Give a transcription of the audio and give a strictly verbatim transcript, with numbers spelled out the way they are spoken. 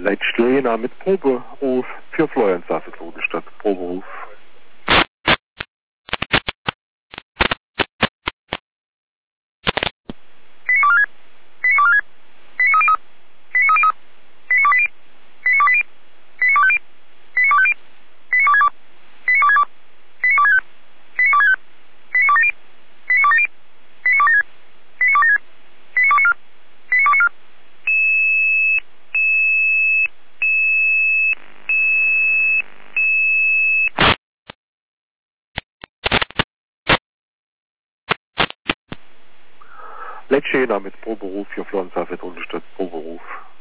Leitstelle mit Proberuf für Florian Safetroden statt Proberuf. Leitstelle mit Proberuf für Florian Safetroden statt Proberuf.